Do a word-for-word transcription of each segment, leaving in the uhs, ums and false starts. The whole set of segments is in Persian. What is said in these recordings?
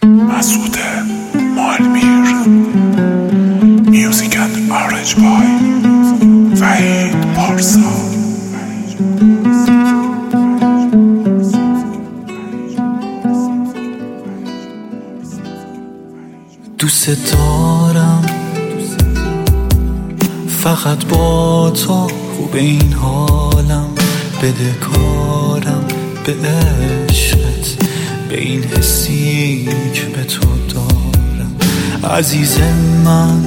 مسعود مالمیر. میوزیک اند آرنج بای وحید پارسا. دوست دارم فقط با تو، خوب این حالم، بده کارم به عشقت، به این حسی که به تو دارم. عزیز من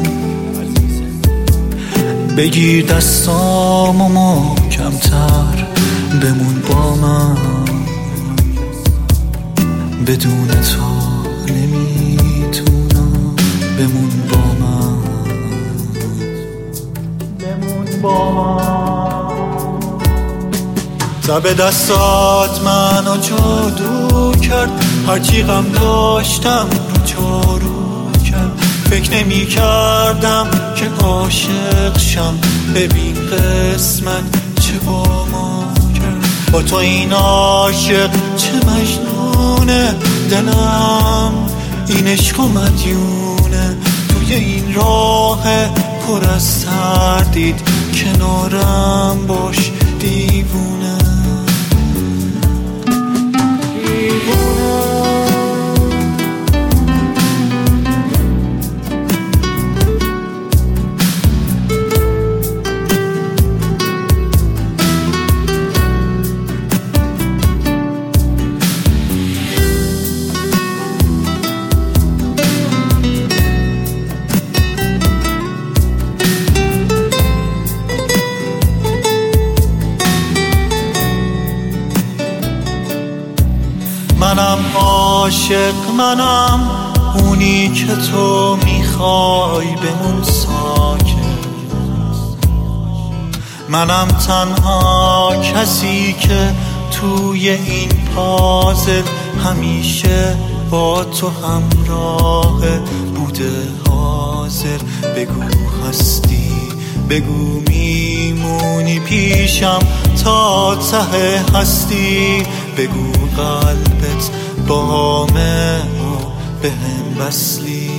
بگیر دستامو محکم‌تر، بمون با من، بدون تو نمیتونم، بمون با من، بمون با من. تب دستات منو جادو کرد، هرچی غم داشتم رو جارو کرد. فکر نمی کردم که عاشق شم، ببین قسمت چه با ما کرد. با تو این عاشق چه مجنونه دلم، این عشق و مدیونه. توی این راه پر از تردید کنارم باش دیوونه. منم عاشق، منم اونی که تو میخوای بمون ساکت. منم تنها کسی که توی این پازل همیشه با تو همراه بوده حاضر. بگو هستی، بگو میمونی پیشم تا ته هستی. بگو قلبت بامه و به هم وصلی.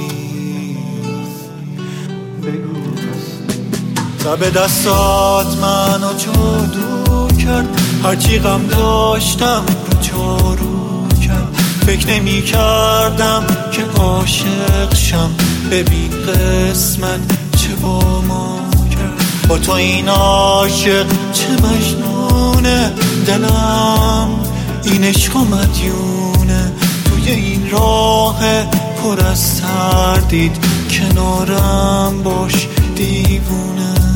بگو هستی. تب دستات منو جادو کرد، هرچی غم داشتم رو جارو کرد. فکر نمی کردم که عاشق شم، ببین قسمت چه با ما کرد. با تو این عاشق چه مجنونه دلم، این عشق و مدیونه. توی این راه پر از تردید کنارم باش دیوونه.